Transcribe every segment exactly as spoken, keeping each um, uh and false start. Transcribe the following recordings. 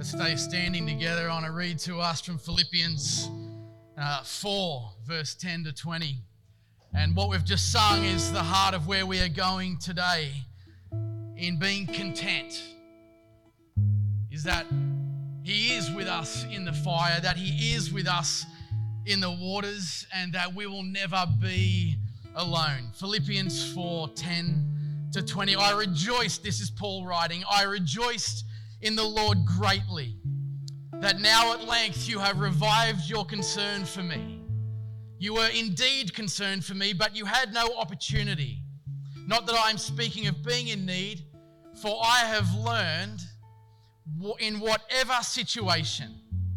Let's stay standing together on a read to us from Philippians uh, four, verse ten to twenty. And what we've just sung is the heart of where we are going today in being content. Is that He is with us in the fire, that He is with us in the waters, and that we will never be alone. Philippians four, ten to twenty. I rejoiced, this is Paul writing, I rejoiced in the Lord greatly, that now at length you have revived your concern for me. You were indeed concerned for me, but you had no opportunity. Not that I am speaking of being in need, for I have learned in whatever situation.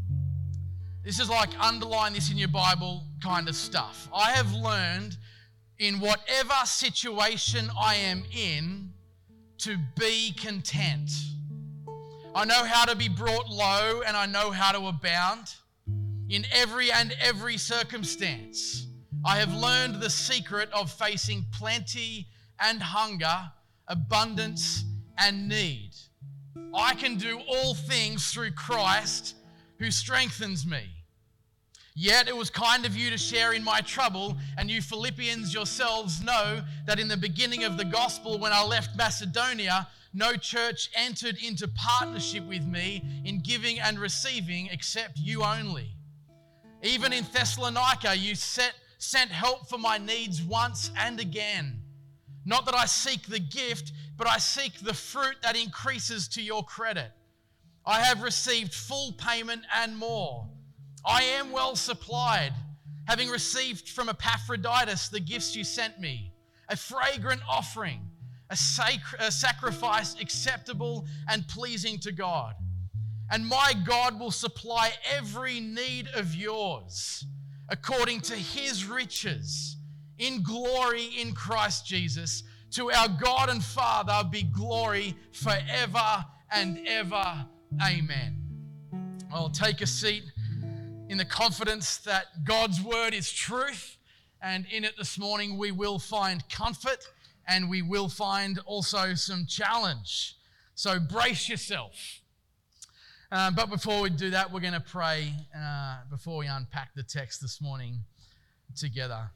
This is like underline this in your Bible kind of stuff. I have learned in whatever situation I am in to be content. I know how to be brought low and I know how to abound in every and every circumstance. I have learned the secret of facing plenty and hunger, abundance and need. I can do all things through Christ who strengthens me. Yet it was kind of you to share in my trouble, and you Philippians yourselves know that in the beginning of the gospel, when I left Macedonia, no church entered into partnership with me in giving and receiving except you only. Even in Thessalonica, you set, sent help for my needs once and again. Not that I seek the gift, but I seek the fruit that increases to your credit. I have received full payment and more. I am well supplied, having received from Epaphroditus the gifts you sent me, a fragrant offering, a, sac- a sacrifice acceptable and pleasing to God. And my God will supply every need of yours according to His riches in glory in Christ Jesus. To our God and Father be glory forever and ever. Amen. I'll take a seat in the confidence that God's word is truth, and in it this morning we will find comfort and we will find also some challenge. So brace yourself. Uh, but before we do that, we're going to pray uh, before we unpack the text this morning together.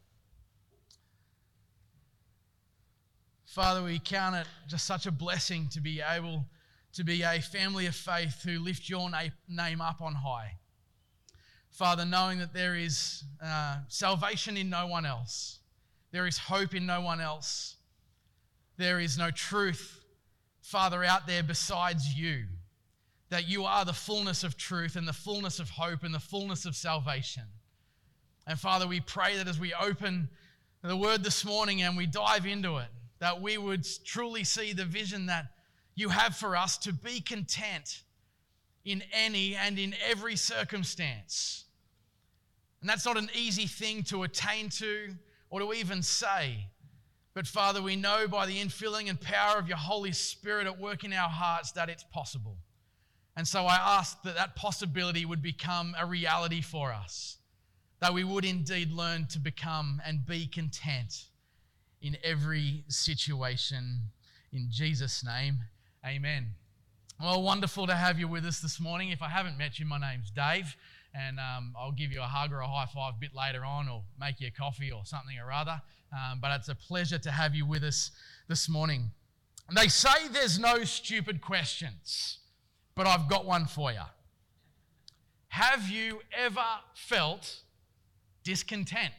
Father, we count it just such a blessing to be able to be a family of faith who lift your na- name up on high. Father, knowing that there is uh, salvation in no one else, there is hope in no one else, there is no truth, Father, out there besides you, that you are the fullness of truth and the fullness of hope and the fullness of salvation. And Father, we pray that as we open the word this morning and we dive into it, that we would truly see the vision that you have for us to be content in any and in every circumstance. And that's not an easy thing to attain to or to even say. But Father, we know by the infilling and power of your Holy Spirit at work in our hearts that it's possible. And so I ask that that possibility would become a reality for us, that we would indeed learn to become and be content in every situation. In Jesus' name, amen. Well, wonderful to have you with us this morning. If I haven't met you, my name's Dave, and um, I'll give you a hug or a high five a bit later on, or make you a coffee or something or other. Um, but it's a pleasure to have you with us this morning. And they say there's no stupid questions, but I've got one for you. Have you ever felt discontent?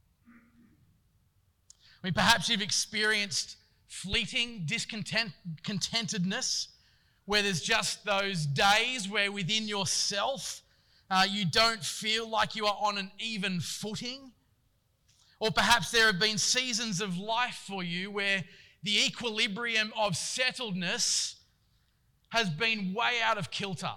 I mean, perhaps you've experienced fleeting discontent, contentedness, where there's just those days where within yourself uh, you don't feel like you are on an even footing. Or perhaps there have been seasons of life for you where the equilibrium of settledness has been way out of kilter.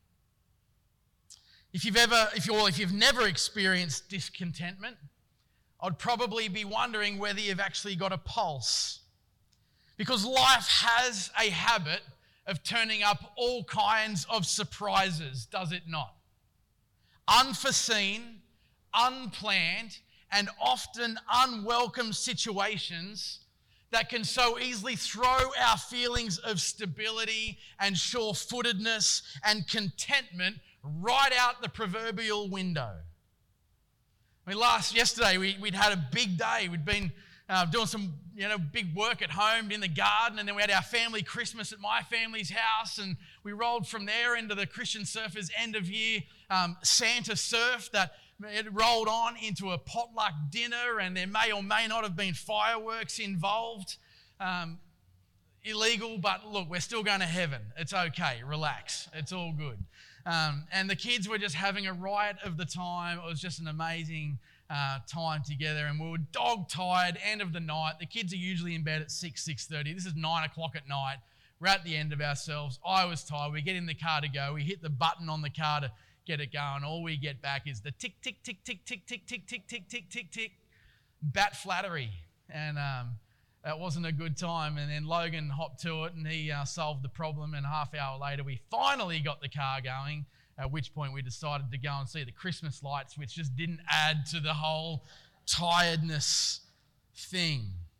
If you've ever, if you're, if you've never experienced discontentment, I'd probably be wondering whether you've actually got a pulse. Because life has a habit of turning up all kinds of surprises, does it not? Unforeseen, unplanned, and often unwelcome situations that can so easily throw our feelings of stability and sure-footedness and contentment right out the proverbial window. I mean, last yesterday we, we'd had a big day. We'd been uh, doing some, you know, big work at home in the garden, and then we had our family Christmas at my family's house, and we rolled from there into the Christian Surfers end of year um, Santa surf that it rolled on into a potluck dinner, and there may or may not have been fireworks involved. Um, illegal, but look, we're still going to heaven. It's okay. Relax. It's all good. Um, and the kids were just having a riot of the time. It was just an amazing uh, time together, and we were dog-tired, end of the night. The kids are usually in bed at six, six thirty. This is nine o'clock at night. We're at the end of ourselves. I was tired. We get in the car to go. We hit the button on the car to get it going. All we get back is the tick, tick, tick, tick, tick, tick, tick, tick, tick, tick, tick, tick, bat flattery. And um, that wasn't a good time. And then Logan hopped to it, and he uh, solved the problem. And a half hour later, we finally got the car going, at which point we decided to go and see the Christmas lights, which just didn't add to the whole tiredness thing.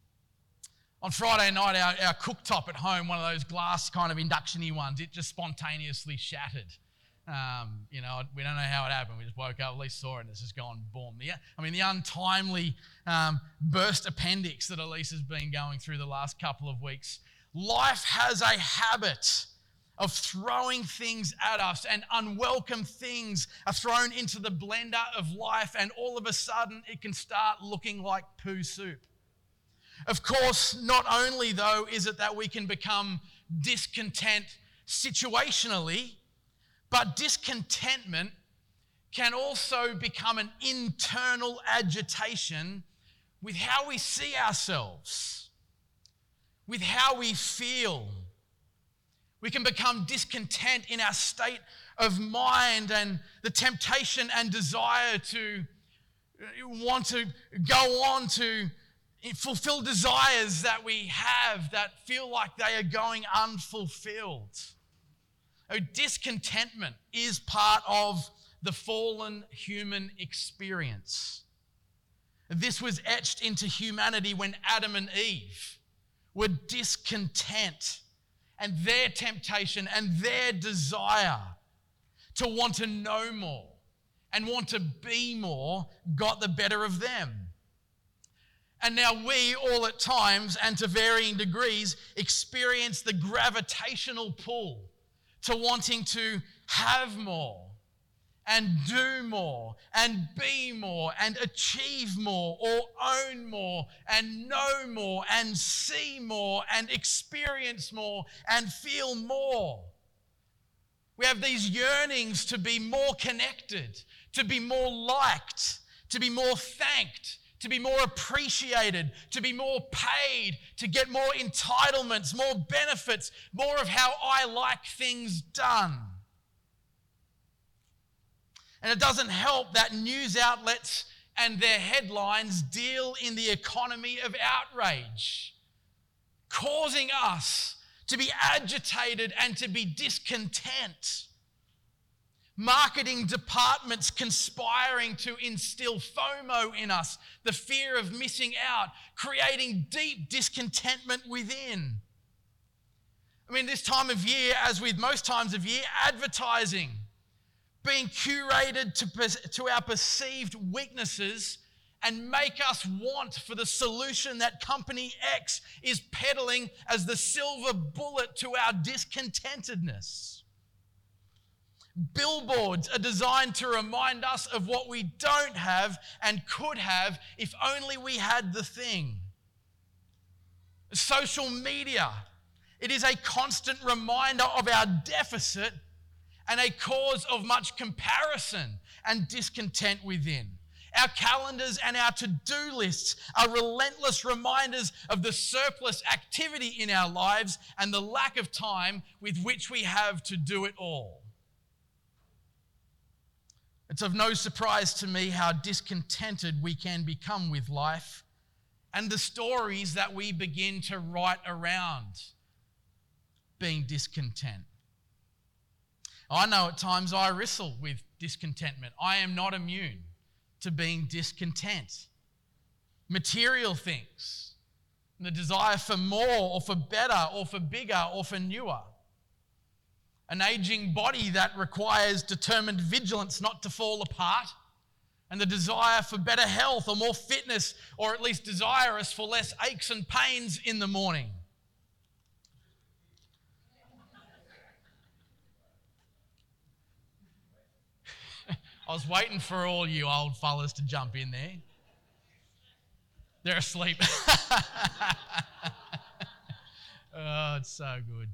On Friday night, our, our cooktop at home, one of those glass kind of induction-y ones, it just spontaneously shattered. Um, you know, we don't know how it happened. We just woke up, at least saw it, and it's just gone boom. The, I mean, the untimely um, burst appendix that Elise has been going through the last couple of weeks. Life has a habit of throwing things at us, and unwelcome things are thrown into the blender of life, and all of a sudden it can start looking like poo soup. Of course, not only, though, is it that we can become discontent situationally, but discontentment can also become an internal agitation with how we see ourselves, with how we feel. We can become discontent in our state of mind, and the temptation and desire to want to go on to fulfill desires that we have that feel like they are going unfulfilled. Oh, discontentment is part of the fallen human experience. This was etched into humanity when Adam and Eve were discontent, and their temptation and their desire to want to know more and want to be more got the better of them. And now we all at times and to varying degrees experience the gravitational pull to wanting to have more and do more and be more and achieve more or own more and know more and see more and experience more and feel more. We have these yearnings to be more connected, to be more liked, to be more thanked, to be more appreciated, to be more paid, to get more entitlements, more benefits, more of how I like things done. And it doesn't help that news outlets and their headlines deal in the economy of outrage, causing us to be agitated and to be discontent. Marketing departments conspiring to instill FOMO in us, the fear of missing out, creating deep discontentment within. I mean, this time of year, as with most times of year, advertising being curated to, to our perceived weaknesses and make us want for the solution that Company X is peddling as the silver bullet to our discontentedness. Billboards are designed to remind us of what we don't have and could have if only we had the thing. Social media, it is a constant reminder of our deficit and a cause of much comparison and discontent within. Our calendars and our to-do lists are relentless reminders of the surplus activity in our lives and the lack of time with which we have to do it all. It's of no surprise to me how discontented we can become with life and the stories that we begin to write around being discontent. I know at times I wrestle with discontentment. I am not immune to being discontent. Material things, And the desire for more or for better or for bigger or for newer. An aging body that requires determined vigilance not to fall apart. And the desire for better health or more fitness, or at least desirous for less aches and pains in the morning. I was waiting for all you old fellas to jump in there. They're asleep. Oh, it's so good.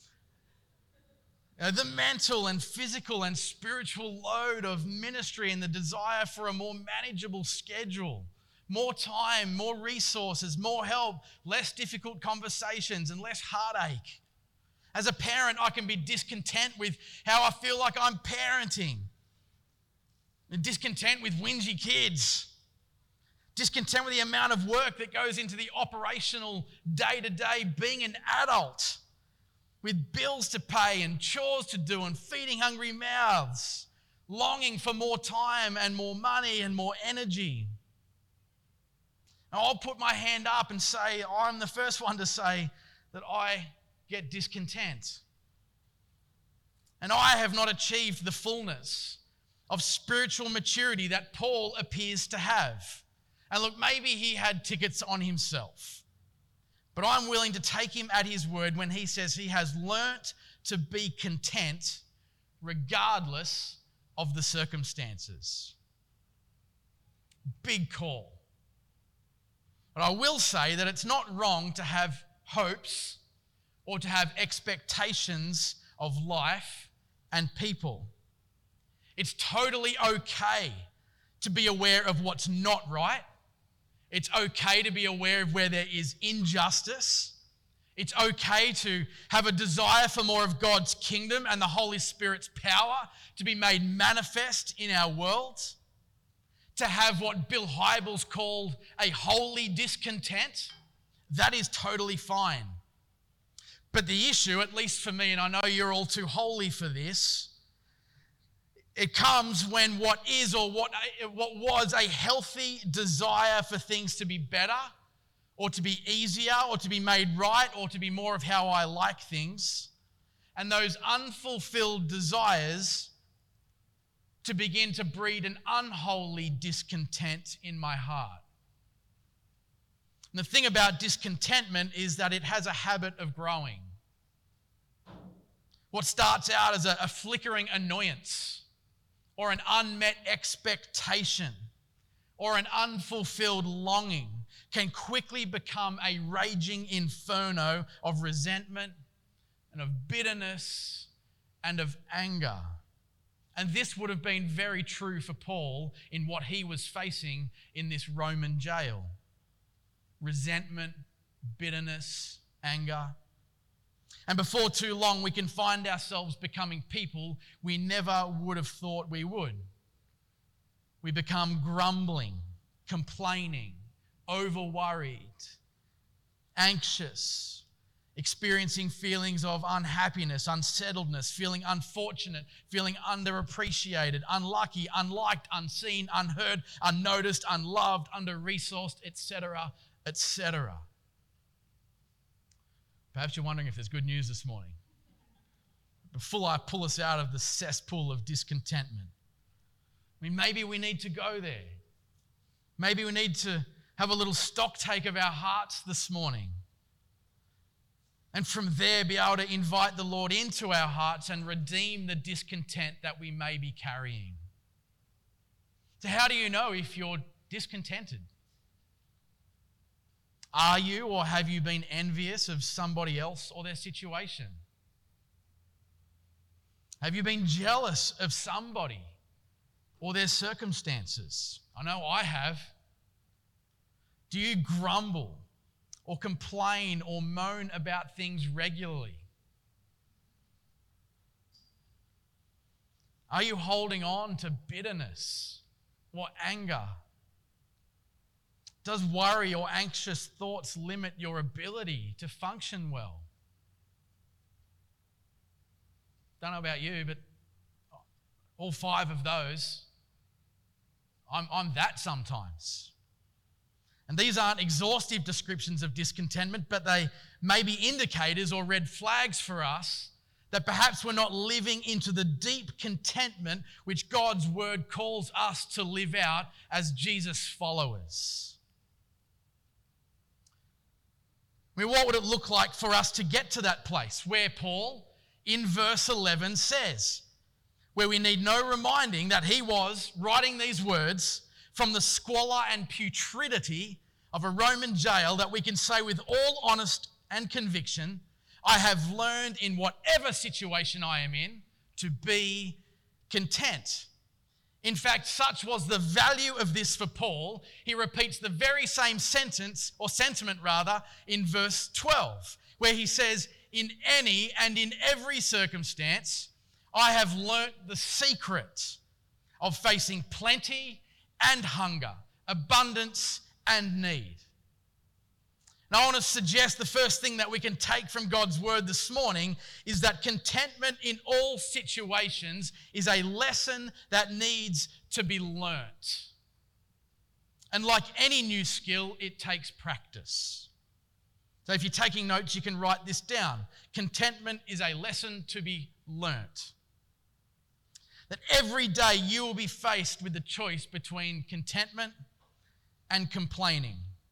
Uh, the mental and physical and spiritual load of ministry and the desire for a more manageable schedule, more time, more resources, more help, less difficult conversations and less heartache. As a parent, I can be discontent with how I feel like I'm parenting. Discontent with whingy kids. Discontent with the amount of work that goes into the operational day-to-day being an adult. With bills to pay and chores to do and feeding hungry mouths. Longing for more time and more money and more energy. Now, I'll put my hand up and say, I'm the first one to say that I get discontent. And I have not achieved the fullness of spiritual maturity that Paul appears to have. And look, maybe he had tickets on himself. But I'm willing to take him at his word when he says he has learnt to be content regardless of the circumstances. Big call. But I will say that it's not wrong to have hopes or to have expectations of life and people. It's totally okay to be aware of what's not right. It's okay to be aware of where there is injustice. It's okay to have a desire for more of God's kingdom and the Holy Spirit's power to be made manifest in our world. To have what Bill Hybels called a holy discontent. That is totally fine. But the issue, at least for me, and I know you're all too holy for this, it comes when what is or what, what was a healthy desire for things to be better or to be easier or to be made right or to be more of how I like things, and those unfulfilled desires to begin to breed an unholy discontent in my heart. And the thing about discontentment is that it has a habit of growing. What starts out as a, a flickering annoyance or an unmet expectation or an unfulfilled longing can quickly become a raging inferno of resentment and of bitterness and of anger. And this would have been very true for Paul in what he was facing in this Roman jail. Resentment, bitterness, anger. And before too long, we can find ourselves becoming people we never would have thought we would. We become grumbling, complaining, over-worried, anxious, experiencing feelings of unhappiness, unsettledness, feeling unfortunate, feeling underappreciated, unlucky, unliked, unseen, unheard, unnoticed, unloved, under-resourced, et cetera, et cetera. Perhaps you're wondering if there's good news this morning. Before I pull us out of the cesspool of discontentment, I mean, maybe we need to go there. Maybe we need to have a little stock take of our hearts this morning. And from there, be able to invite the Lord into our hearts and redeem the discontent that we may be carrying. So how do you know if you're discontented? Are you or have you been envious of somebody else or their situation? Have you been jealous of somebody or their circumstances? I know I have. Do you grumble or complain or moan about things regularly? Are you holding on to bitterness or anger? Does worry or anxious thoughts limit your ability to function well? Don't know about you, but all five of those, I'm, I'm that sometimes. And these aren't exhaustive descriptions of discontentment, but they may be indicators or red flags for us that perhaps we're not living into the deep contentment which God's word calls us to live out as Jesus followers. I mean, what would it look like for us to get to that place where Paul, in verse eleven, says, where we need no reminding that he was writing these words from the squalor and putridity of a Roman jail, that we can say with all honesty and conviction, I have learned in whatever situation I am in to be content. In fact, such was the value of this for Paul. He repeats the very same sentence, or sentiment rather, in verse twelve, where he says, in any and in every circumstance, I have learnt the secret of facing plenty and hunger, abundance and need. Now, I want to suggest the first thing that we can take from God's word this morning is that contentment in all situations is a lesson that needs to be learnt. And like any new skill, it takes practice. So if you're taking notes, you can write this down. Contentment is a lesson to be learnt. That every day you will be faced with the choice between contentment and complaining.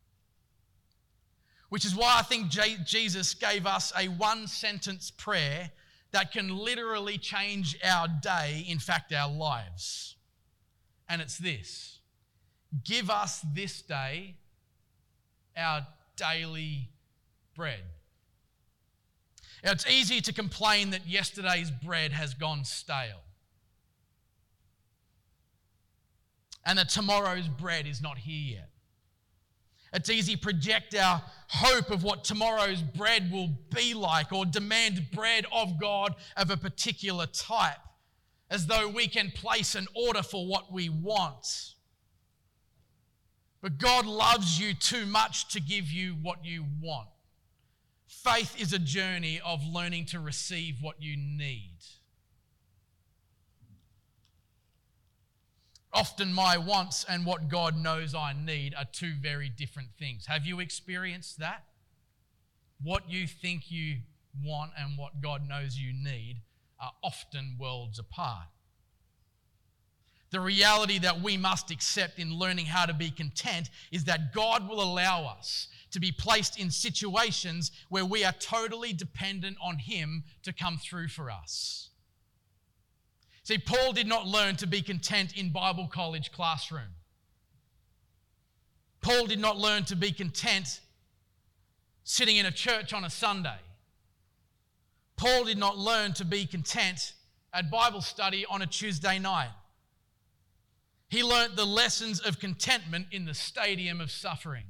Which is why I think J- Jesus gave us a one-sentence prayer that can literally change our day, in fact, our lives. And it's this: give us this day our daily bread. Now, it's easy to complain that yesterday's bread has gone stale and that tomorrow's bread is not here yet. It's easy to project our hope of what tomorrow's bread will be like, or demand bread of God of a particular type, as though we can place an order for what we want. But God loves you too much to give you what you want. Faith is a journey of learning to receive what you need. Often my wants and what God knows I need are two very different things. Have you experienced that? What you think you want and what God knows you need are often worlds apart. The reality that we must accept in learning how to be content is that God will allow us to be placed in situations where we are totally dependent on Him to come through for us. See, Paul did not learn to be content in Bible college classroom. Paul did not learn to be content sitting in a church on a Sunday. Paul did not learn to be content at Bible study on a Tuesday night. He learnt the lessons of contentment in the stadium of suffering.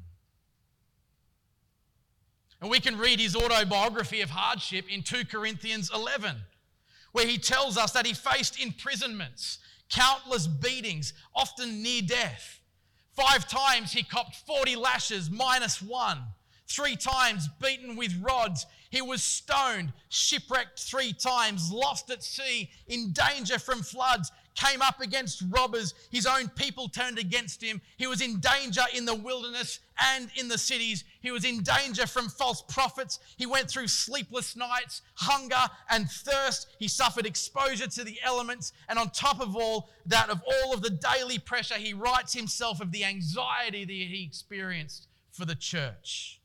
And we can read his autobiography of hardship in Second Corinthians eleven. Where he tells us that he faced imprisonments, countless beatings, often near death. Five times he copped forty lashes minus one. Three times beaten with rods. He was stoned, shipwrecked three times, lost at sea, in danger from floods, came up against robbers. His own people turned against him. He was in danger in the wilderness and in the cities. He was in danger from false prophets. He went through sleepless nights, hunger and thirst. He suffered exposure to the elements. And on top of all that, of all of the daily pressure, he writes himself of the anxiety that he experienced for the church.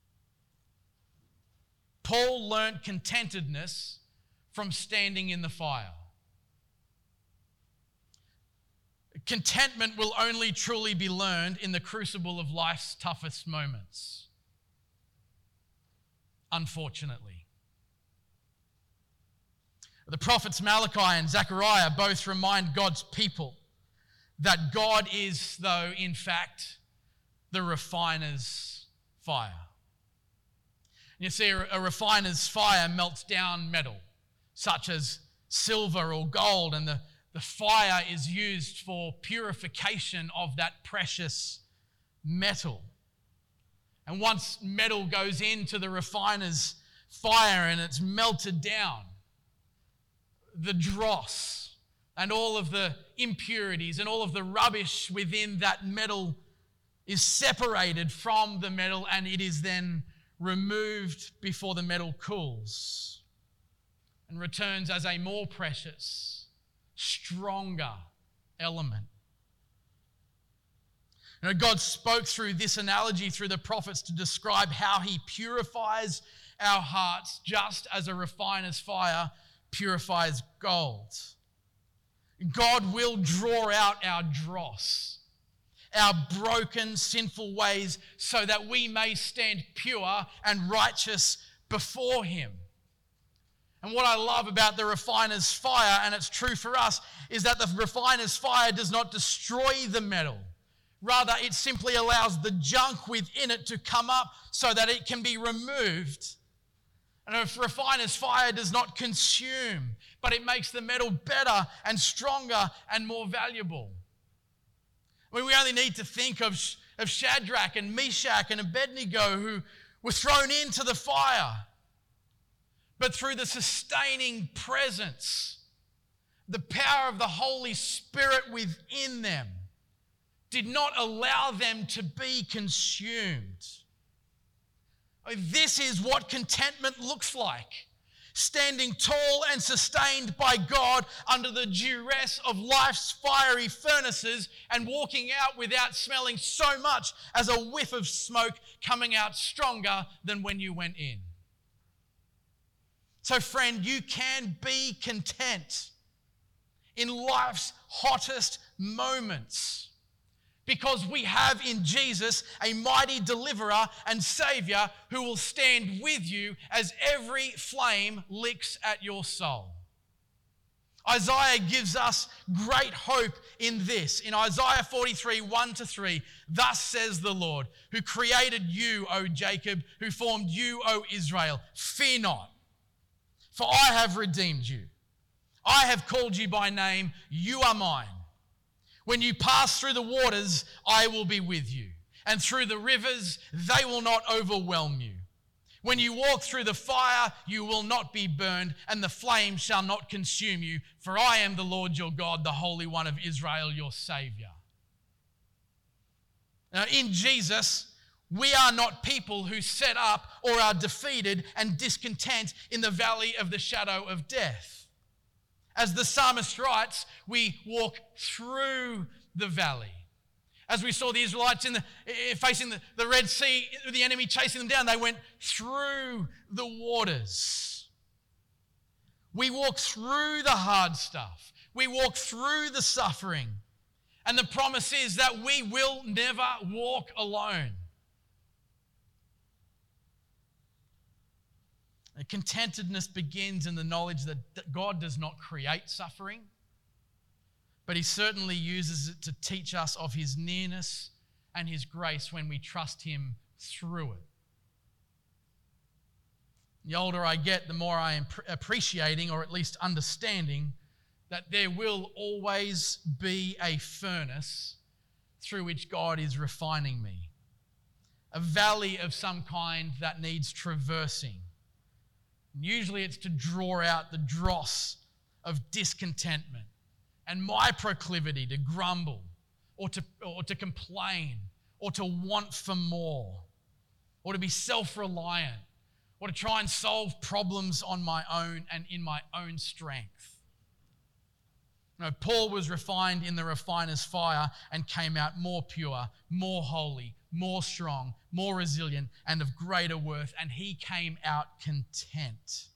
Paul learnt contentedness from standing in the fire. Contentment will only truly be learned in the crucible of life's toughest moments. Unfortunately. The prophets Malachi and Zechariah both remind God's people that God is, though, in fact, the refiner's fire. You see, a refiner's fire melts down metal, such as silver or gold, and the, the fire is used for purification of that precious metal. And once metal goes into the refiner's fire and it's melted down, the dross and all of the impurities and all of the rubbish within that metal is separated from the metal, and it is then removed before the metal cools and returns as a more precious, stronger element. You know, God spoke through this analogy through the prophets to describe how he purifies our hearts just as a refiner's fire purifies gold. God will draw out our dross, our broken, sinful ways, so that we may stand pure and righteous before him. And what I love about the refiner's fire, and it's true for us, is that the refiner's fire does not destroy the metal. Rather, it simply allows the junk within it to come up so that it can be removed. And a refiner's fire does not consume, but it makes the metal better and stronger and more valuable. I mean, we only need to think of, of Shadrach and Meshach and Abednego, who were thrown into the fire. But through the sustaining presence, the power of the Holy Spirit within them did not allow them to be consumed. This is what contentment looks like. Standing tall and sustained by God under the duress of life's fiery furnaces and walking out without smelling so much as a whiff of smoke, coming out stronger than when you went in. So friend, you can be content in life's hottest moments, because we have in Jesus a mighty deliverer and Saviour who will stand with you as every flame licks at your soul. Isaiah gives us great hope in this. In Isaiah forty-three, one to three, thus says the Lord, who created you, O Jacob, who formed you, O Israel. Fear not, for I have redeemed you. I have called you by name, you are mine. When you pass through the waters, I will be with you. And through the rivers, they will not overwhelm you. When you walk through the fire, you will not be burned, and the flame shall not consume you. For I am the Lord your God, the Holy One of Israel, your Saviour. Now, in Jesus, we are not people who set up or are defeated and discontent in the valley of the shadow of death. As the psalmist writes, we walk through the valley. As we saw the Israelites in the, facing the, the Red Sea, the enemy chasing them down, they went through the waters. We walk through the hard stuff. We walk through the suffering. And the promise is that we will never walk alone. Contentedness begins in the knowledge that God does not create suffering, but he certainly uses it to teach us of his nearness and his grace when we trust him through it. The older I get, the more I am appreciating, or at least understanding, that there will always be a furnace through which God is refining me. A valley of some kind that needs traversing. Usually it's to draw out the dross of discontentment and my proclivity to grumble or to, or to complain or to want for more or to be self-reliant or to try and solve problems on my own and in my own strength. You know, Paul was refined in the refiner's fire and came out more pure, more holy, more strong, more resilient, and of greater worth, and he came out content.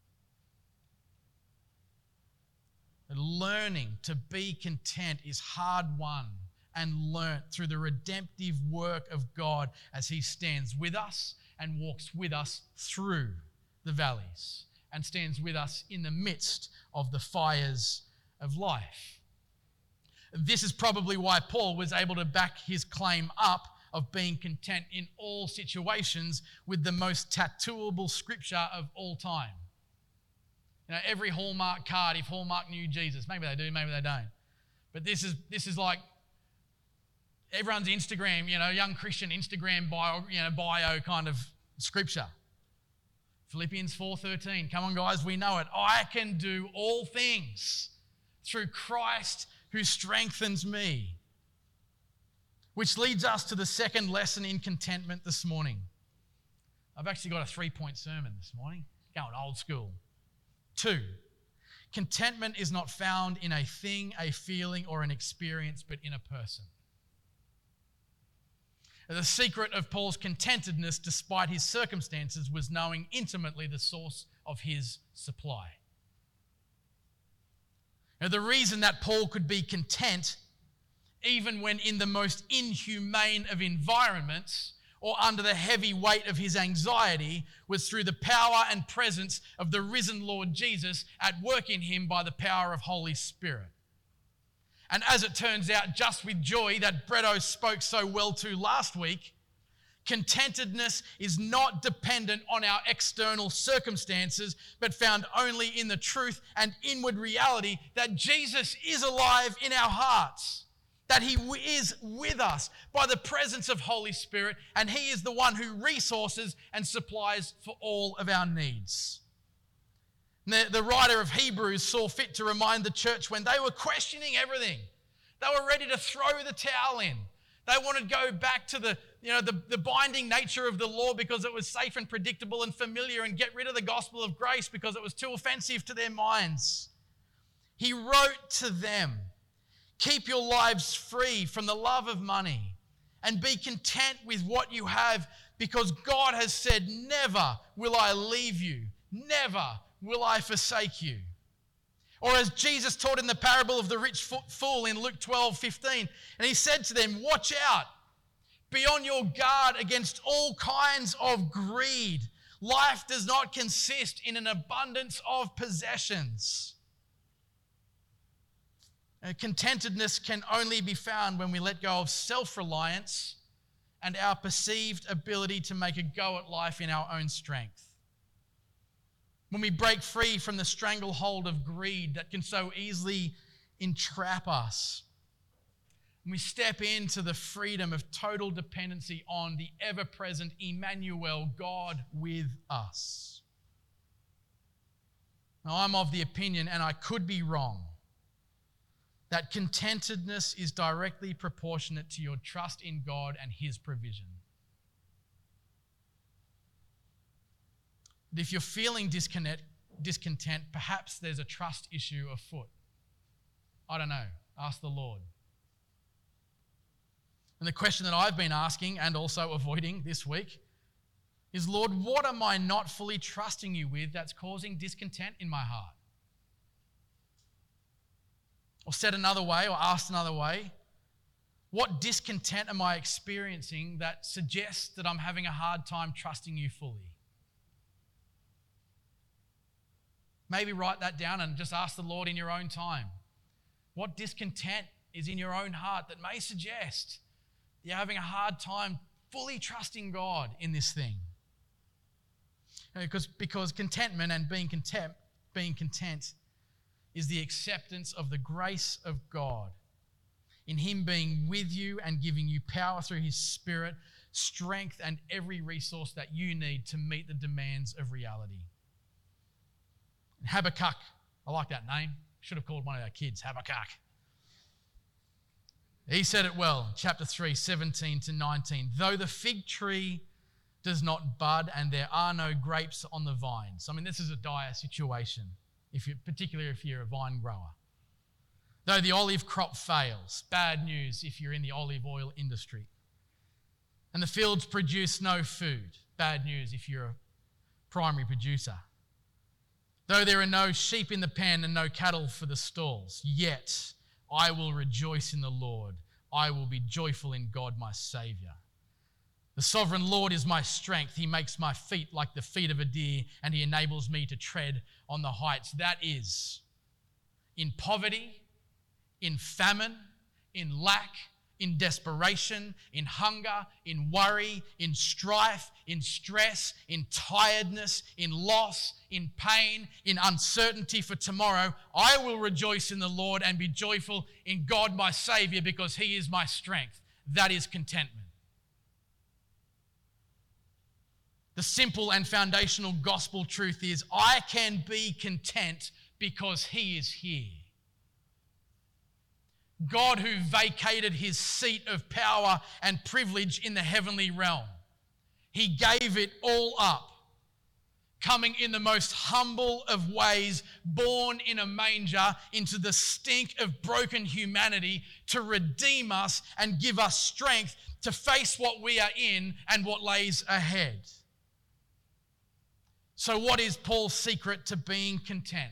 Learning to be content is hard won and learnt through the redemptive work of God as he stands with us and walks with us through the valleys and stands with us in the midst of the fires of life. This is probably why Paul was able to back his claim up of being content in all situations with the most tattooable scripture of all time. You know, every Hallmark card, if Hallmark knew Jesus, maybe they do, maybe they don't. But this is this is like everyone's Instagram, you know, young Christian Instagram bio, you know, bio kind of scripture. Philippians four thirteen. Come on, guys, we know it. I can do all things through Christ who strengthens me. Which leads us to the second lesson in contentment this morning. I've actually got a three-point sermon this morning, going old school. Two, contentment is not found in a thing, a feeling, or an experience, but in a person. The secret of Paul's contentedness, despite his circumstances, was knowing intimately the source of his supply. Now, the reason that Paul could be content, even when in the most inhumane of environments or under the heavy weight of his anxiety, was through the power and presence of the risen Lord Jesus at work in him by the power of Holy Spirit. And as it turns out, just with joy that Bretto spoke so well to last week, contentedness is not dependent on our external circumstances, but found only in the truth and inward reality that Jesus is alive in our hearts, that he is with us by the presence of Holy Spirit, and he is the one who resources and supplies for all of our needs. The, the writer of Hebrews saw fit to remind the church when they were questioning everything. They were ready to throw the towel in. They wanted to go back to the, you know, the, the binding nature of the law because it was safe and predictable and familiar, and get rid of the gospel of grace because it was too offensive to their minds. He wrote to them, keep your lives free from the love of money and be content with what you have, because God has said, never will I leave you, never will I forsake you. Or as Jesus taught in the parable of the rich fool in Luke twelve fifteen, and he said to them, watch out, be on your guard against all kinds of greed. Life does not consist in an abundance of possessions. And contentedness can only be found when we let go of self-reliance and our perceived ability to make a go at life in our own strength. When we break free from the stranglehold of greed that can so easily entrap us. When we step into the freedom of total dependency on the ever-present Emmanuel, God with us. Now, I'm of the opinion, and I could be wrong, that contentedness is directly proportionate to your trust in God and his provision. If you're feeling discontent, discontent, perhaps there's a trust issue afoot. I don't know. Ask the Lord. And the question that I've been asking and also avoiding this week is, Lord, what am I not fully trusting you with that's causing discontent in my heart? Or said another way, or asked another way, what discontent am I experiencing that suggests that I'm having a hard time trusting you fully? Maybe write that down and just ask the Lord in your own time. What discontent is in your own heart that may suggest you're having a hard time fully trusting God in this thing? Because, because contentment and being content, being content is the acceptance of the grace of God in him being with you and giving you power through his Spirit, strength, and every resource that you need to meet the demands of reality. Habakkuk, I like that name. Should have called one of our kids Habakkuk. He said it well, chapter three, seventeen to nineteen. Though the fig tree does not bud and there are no grapes on the vines. I mean, this is a dire situation, if you, particularly if you're a vine grower. Though the olive crop fails, bad news if you're in the olive oil industry. And the fields produce no food, bad news if you're a primary producer. Though there are no sheep in the pen and no cattle for the stalls, yet I will rejoice in the Lord. I will be joyful in God my Saviour. The sovereign Lord is my strength. He makes my feet like the feet of a deer, and he enables me to tread on the heights. That is, in poverty, in famine, in lack, in desperation, in hunger, in worry, in strife, in stress, in tiredness, in loss, in pain, in uncertainty for tomorrow, I will rejoice in the Lord and be joyful in God my Saviour, because he is my strength. That is contentment. The simple and foundational gospel truth is, I can be content because he is here. God who vacated his seat of power and privilege in the heavenly realm. He gave it all up, coming in the most humble of ways, born in a manger into the stink of broken humanity to redeem us and give us strength to face what we are in and what lays ahead. So what is Paul's secret to being content?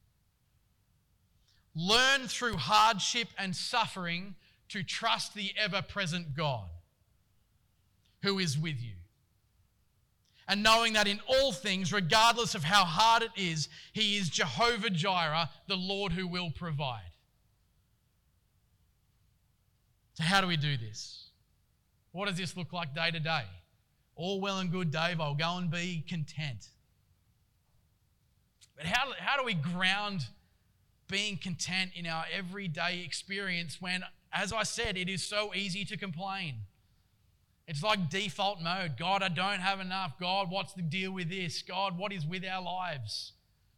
Learn through hardship and suffering to trust the ever-present God who is with you. And knowing that in all things, regardless of how hard it is, he is Jehovah Jireh, the Lord who will provide. So how do we do this? What does this look like day to day? All well and good, Dave, I'll go and be content. But how, how do we ground being content in our everyday experience when, as I said, it is so easy to complain? It's like default mode. God, I don't have enough. God, what's the deal with this? God, what is with our lives?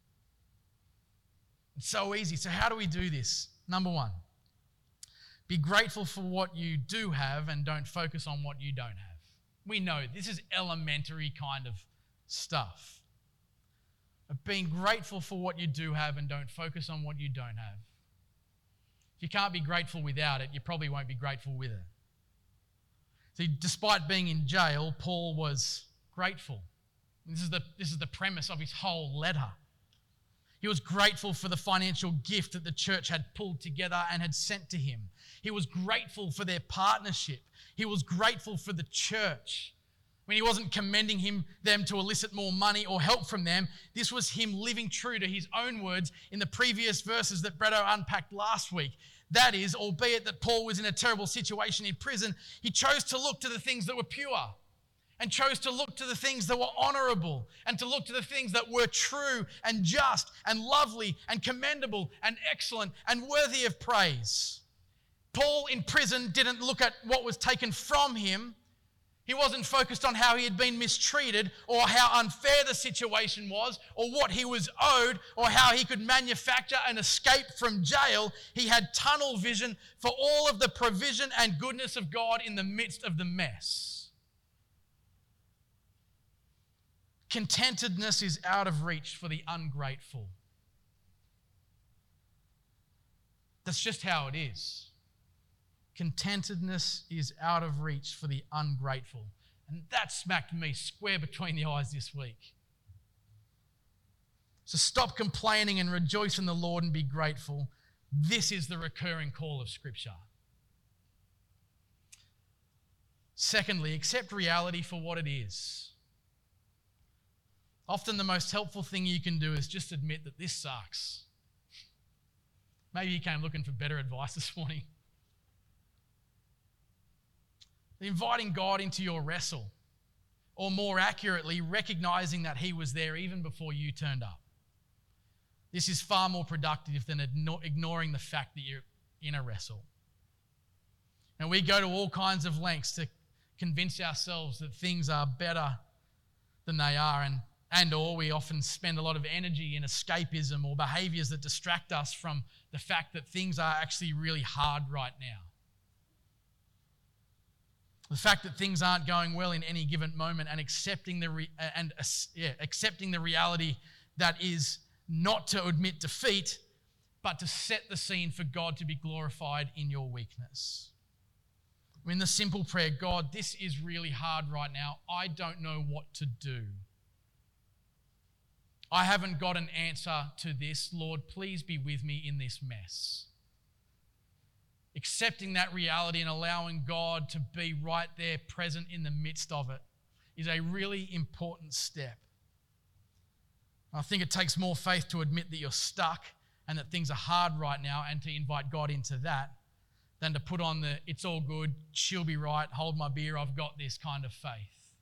It's so easy. So how do we do this? Number one, be grateful for what you do have and don't focus on what you don't have. We know this is elementary kind of stuff. Of being grateful for what you do have and don't focus on what you don't have. If you can't be grateful without it, you probably won't be grateful with it. See, despite being in jail, Paul was grateful. This is the, this is the premise of his whole letter. He was grateful for the financial gift that the church had pulled together and had sent to him. He was grateful for their partnership. He was grateful for the church. When he wasn't commending him, them to elicit more money or help from them, this was him living true to his own words in the previous verses that Bretto unpacked last week. That is, albeit that Paul was in a terrible situation in prison, he chose to look to the things that were pure and chose to look to the things that were honourable and to look to the things that were true and just and lovely and commendable and excellent and worthy of praise. Paul in prison didn't look at what was taken from him. He wasn't focused on how he had been mistreated or how unfair the situation was or what he was owed or how he could manufacture an escape from jail. He had tunnel vision for all of the provision and goodness of God in the midst of the mess. Contentedness is out of reach for the ungrateful. That's just how it is. Contentedness is out of reach for the ungrateful. And that smacked me square between the eyes this week. So stop complaining and rejoice in the Lord and be grateful. This is the recurring call of Scripture. Secondly, accept reality for what it is. Often the most helpful thing you can do is just admit that this sucks. Maybe you came looking for better advice this morning. Inviting God into your wrestle, or more accurately, recognizing that he was there even before you turned up. This is far more productive than ignoring the fact that you're in a wrestle. And we go to all kinds of lengths to convince ourselves that things are better than they are, and, and or we often spend a lot of energy in escapism or behaviors that distract us from the fact that things are actually really hard right now. The fact that things aren't going well in any given moment and accepting the re- and uh, yeah, accepting the reality that is not to admit defeat, but to set the scene for God to be glorified in your weakness. In the simple prayer, God, this is really hard right now. I don't know what to do. I haven't got an answer to this. Lord, please be with me in this mess. Accepting that reality and allowing God to be right there present in the midst of it is a really important step. I think it takes more faith to admit that you're stuck and that things are hard right now and to invite God into that than to put on the it's all good, she'll be right, hold my beer, I've got this kind of faith.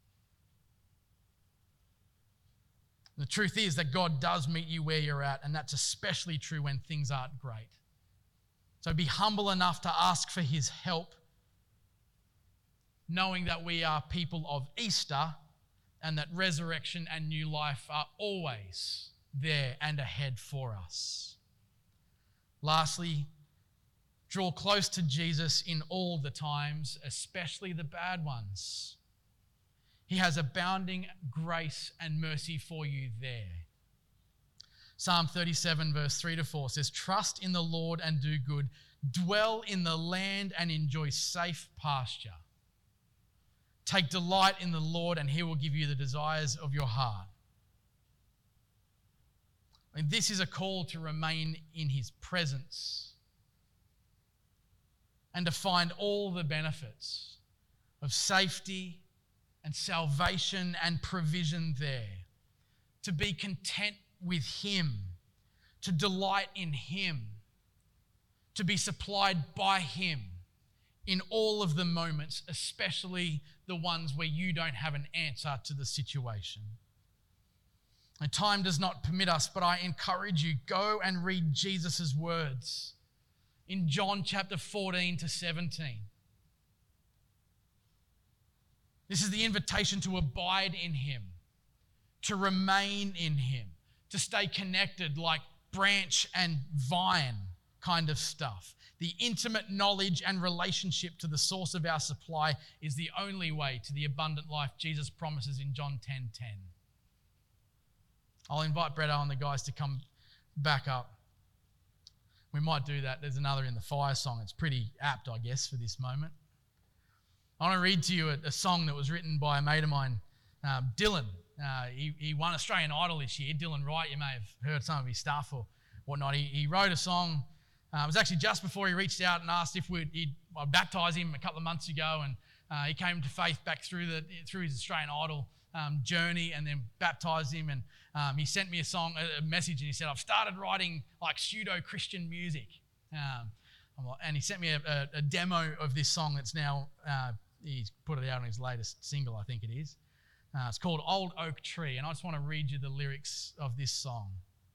The truth is that God does meet you where you're at, and that's especially true when things aren't great. So be humble enough to ask for his help, knowing that we are people of Easter and that resurrection and new life are always there and ahead for us. Lastly, Draw close to Jesus in all the times, especially the bad ones. He has abounding grace and mercy for you there. Psalm thirty-seven, verse three to four says, "Trust in the Lord and do good. Dwell in the land and enjoy safe pasture. Take delight in the Lord and he will give you the desires of your heart." And this is a call to remain in his presence and to find all the benefits of safety and salvation and provision there. To be content with him, to delight in him, to be supplied by him in all of the moments, especially the ones where you don't have an answer to the situation. And time does not permit us, but I encourage you, go and read Jesus' words in John chapter fourteen to seventeen. This is the invitation to abide in him, to remain in him, to stay connected like branch and vine kind of stuff. The intimate knowledge and relationship to the source of our supply is the only way to the abundant life Jesus promises in John ten ten. I'll invite Bretto and the guys to come back up. We might do that. There's another in the fire song. It's pretty apt, I guess, for this moment. I want to read to you a, a song that was written by a mate of mine, uh, Dylan. Uh, he, he won Australian Idol this year. Dylan Wright, you may have heard some of his stuff or whatnot. He, he wrote a song. Uh, it was actually just before he reached out and asked if we'd he'd, I'd baptise him a couple of months ago, and uh, he came to faith back through the through his Australian Idol um, journey, and then baptised him. And um, he sent me a song, a, a message, and he said, "I've started writing like pseudo-Christian music." Um, and he sent me a, a, a demo of this song that's now uh, he's put it out on his latest single, I think it is. Uh, it's called Old Oak Tree, and I just want to read you the lyrics of this song.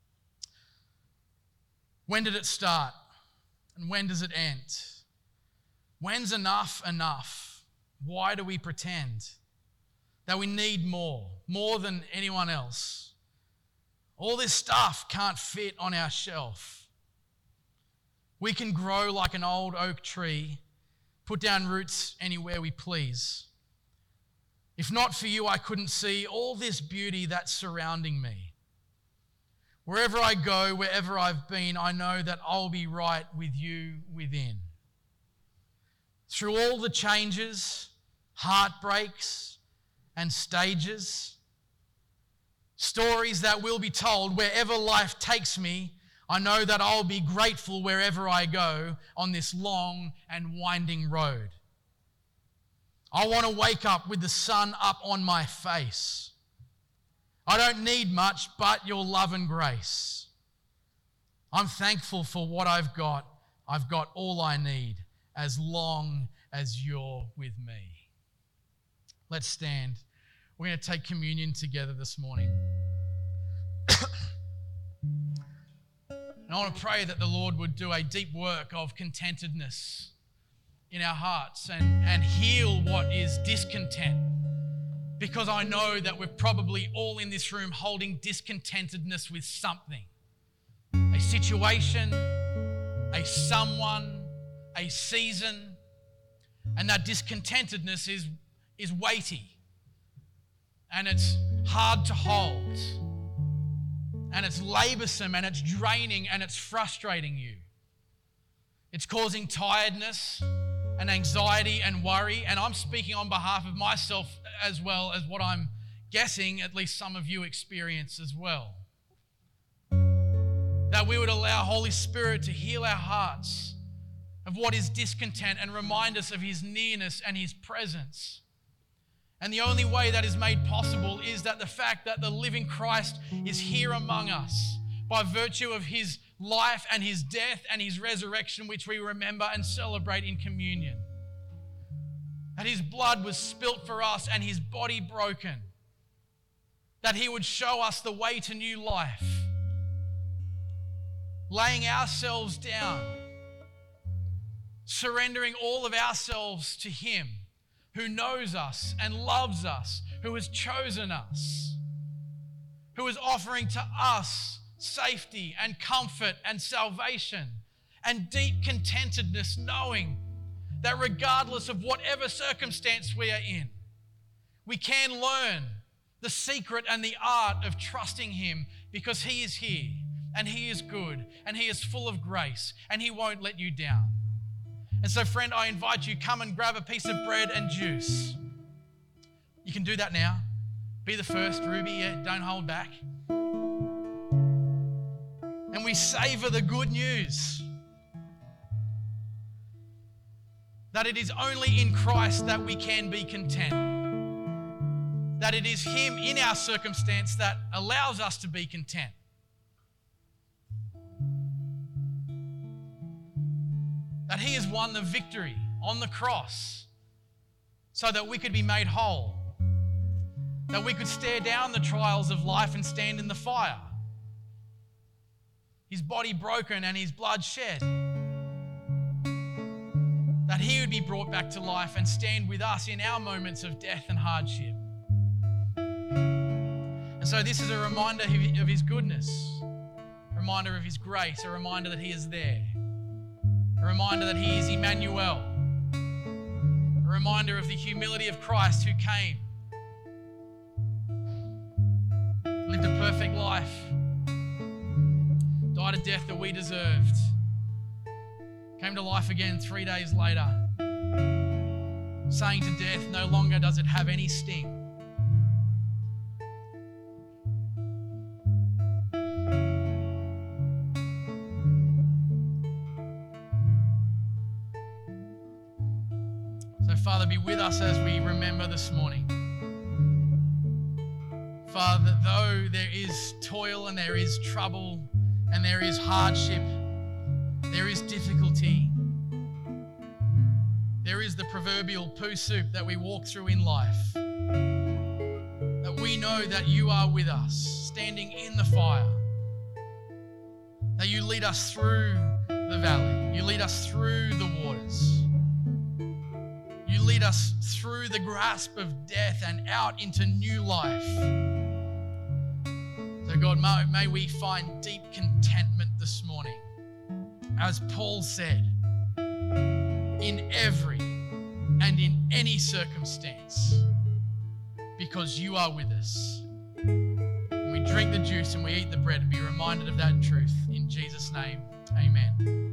When did it start? And when does it end? When's enough enough? Why do we pretend that we need more, more than anyone else? All this stuff can't fit on our shelf. We can grow like an old oak tree, put down roots anywhere we please. If not for you, I couldn't see all this beauty that's surrounding me. Wherever I go, wherever I've been, I know that I'll be right with you within. Through all the changes, heartbreaks, and stages, stories that will be told wherever life takes me, I know that I'll be grateful wherever I go on this long and winding road. I want to wake up with the sun up on my face. I don't need much but your love and grace. I'm thankful for what I've got. I've got all I need as long as you're with me. Let's stand. We're going to take communion together this morning. And I want to pray that the Lord would do a deep work of contentedness in our hearts and, and heal what is discontent. Because I know that we're probably all in this room holding discontentedness with something. A situation, a someone, a season. And that discontentedness is, is weighty. And it's hard to hold. And it's laboursome and it's draining and it's frustrating you. It's causing tiredness and anxiety and worry. And I'm speaking on behalf of myself as well as what I'm guessing at least some of you experience as well. That we would allow Holy Spirit to heal our hearts of what is discontent and remind us of his nearness and his presence. And the only way that is made possible is that the fact that the living Christ is here among us by virtue of his life and his death and his resurrection, which we remember and celebrate in communion. That his blood was spilt for us and his body broken. That he would show us the way to new life. Laying ourselves down. Surrendering all of ourselves to him who knows us and loves us, who has chosen us, who is offering to us safety and comfort and salvation and deep contentedness, knowing that regardless of whatever circumstance we are in, we can learn the secret and the art of trusting Him, because He is here and He is good and He is full of grace and He won't let you down. And so, friend, I invite you, come and grab a piece of bread and juice. You can do that now. Be the first, Ruby. Yeah, don't hold back. And we savor the good news that it is only in Christ that we can be content. That it is Him in our circumstance that allows us to be content. That He has won the victory on the cross so that we could be made whole. That we could stare down the trials of life and stand in the fire. His body broken and His blood shed. That He would be brought back to life and stand with us in our moments of death and hardship. And so this is a reminder of His goodness, a reminder of His grace, a reminder that He is there, a reminder that He is Emmanuel, a reminder of the humility of Christ who came, lived a perfect life, died a death that we deserved, came to life again three days later, saying to death, no longer does it have any sting. So, Father, be with us as we remember this morning. Father, that though there is toil and there is trouble and there is hardship, there is difficulty, there is the proverbial poo soup that we walk through in life, that we know that You are with us, standing in the fire, that You lead us through the valley, You lead us through the waters, You lead us through the grasp of death and out into new life. So God, may, may we find deep contentment this morning. As Paul said, in every and in any circumstance, because You are with us. And we drink the juice and we eat the bread and be reminded of that truth. In Jesus' name, amen.